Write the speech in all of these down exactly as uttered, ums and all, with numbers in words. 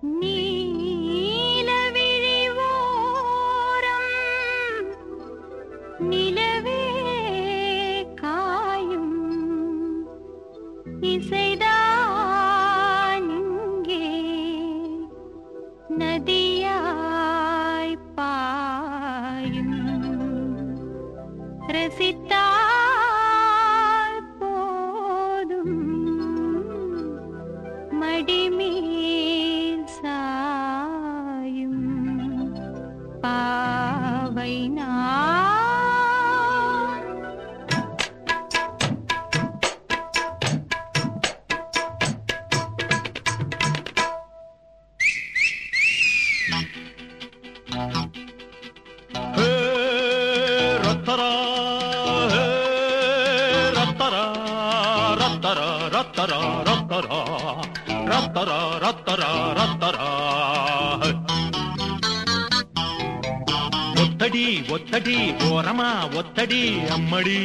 ஒத்தடி ஒத்தடி ஓரமா ஒத்தடி அம்மடி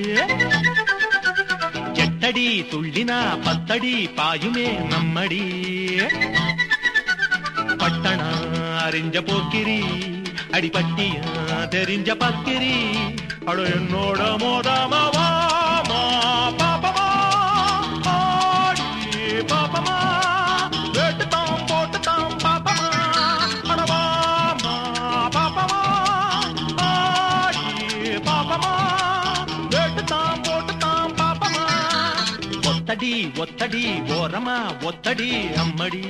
எட்டடி துள்ளினா பத்தடி பாயுமே நம்மடி பட்டணா அறிஞ்ச போக்கிரி அடிபட்டியா தெரிஞ்ச பக்கிரி அட என்னோட மோதாமவா பாப்பமா ஆடி பாப்பமா வெட்டுத்தாம் போட்டுத்தாம் பாப்பமா அடவாமா பாப்பமா ஆடி பாப்பமா வெட்டுத்தாம் போட்டுத்தாம் பாப்பமா ஒத்தடி ஒத்தடி ஓரமா ஒத்தடி அம்மடி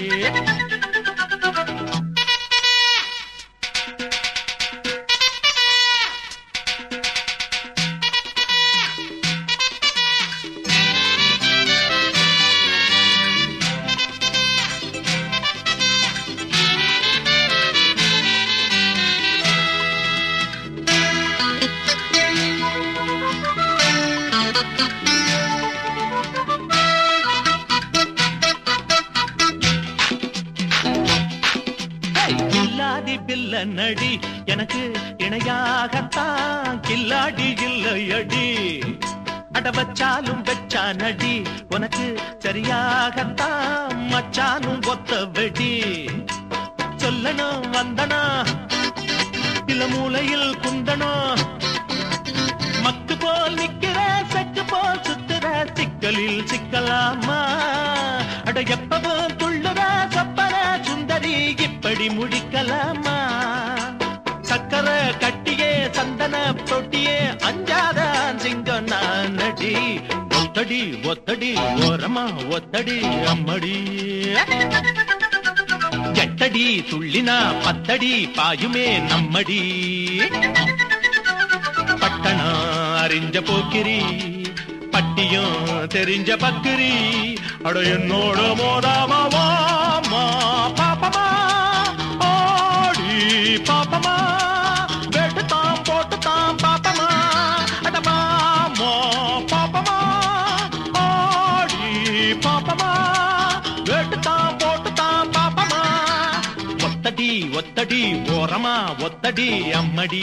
நடி எனக்கு இணையாகத்தான் கில்லாடி இல்லையடி அட வச்சாலும் வெச்சா நடி உனக்கு சரியாகத்தான் மச்சானும் ஒத்த வெடி சொல்லணும் வந்தனா இல்ல மூலையில் குந்தனா மக்கு போல் நிக்கிற செக்கு போல் சுத்துற சிக்கலில் சிக்கலாமா அட எப்பவும் துள்ளுற சொப்பர சுந்தரி இப்படி முடிக்கலாமா சக்கர கட்டியே சந்தன தொட்டியே அஞ்சாத சிங்கம் நான் நடி ஒத்தடி ஒத்தடி ஓரமா ஒத்தடி அம்மடி எட்டடி துள்ளினா பத்தடி பாயுமே நம்மடி பட்டணா அறிஞ்ச போக்கிரி பட்டியும் தெரிஞ்ச பக்கிரி அட என்னோட மோதாமாவா பாப்பமா ஆடி பாப்பமா வெட்டுத்தாம் போட்டுத்தாம் பாப்பமா அடமாமோ பாப்பமா ஆடி பாப்பமா வெட்டுத்தாம் போட்டுத்தாம் பாப்பமா ஒத்தடி ஒத்தடி ஓரமா ஒத்தடி அம்மடி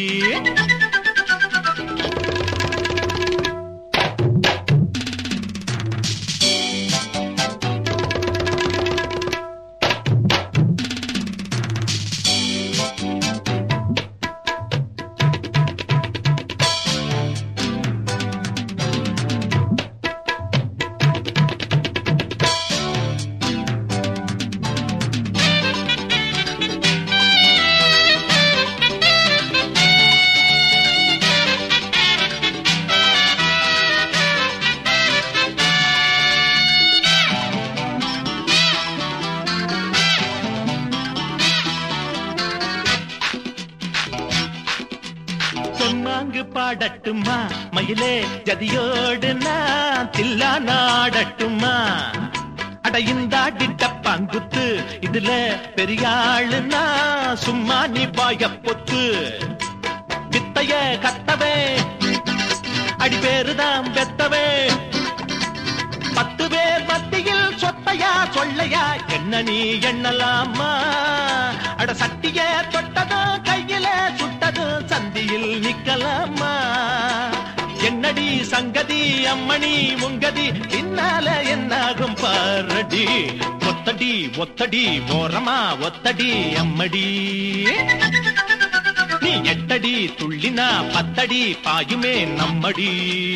பாடட்டுமா மயிலே ஜதியோடு நான் தில்லா நாடட்டுமா அட இந்தாடி டப்பாங்குத்து இதுல பெரியாளுனா சும்மா நீ வாய பொத்து வித்தைய கத்தவே அடி பேருதான் வெத்தவே பத்து பேர் மத்தியில் சொத்தையா சொல்லையா என்ன நீ எண்ணலாமா அட சட்டிய தொட்டதும் கையில சுட்டதும் சந்தியில் நிக்கலாமா என்ன என்னடி சங்கதி அம்மணி உங்கதி பின்னால என்னாகும் பாரடி ஒத்தடி ஒத்தடி ஓரமா ஒத்தடி அம்மடி நீ எட்டடி துள்ளினா பத்தடி பாயுமே நம்மடி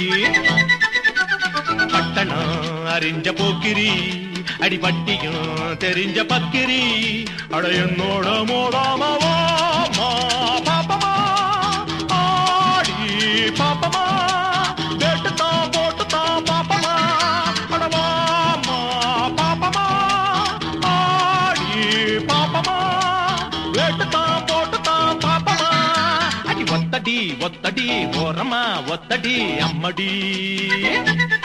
பட்டணம் அறிஞ்ச போக்கிரி அடிபட்டியும் தெரிஞ்ச பக்கிரி அடையனோட மோடாமவா பாப்பமா ஆடி பாப்பமா கேட்டுத்தான் போட்டுத்தான் பாப்பமா அடவாமா பாப்பமா ஆடி பாப்பமா கேட்டுத்தான் போட்டுத்தான் பாப்பமா அடி ஒத்தடி ஒத்தடி ஓரமா ஒத்தடி அம்மடி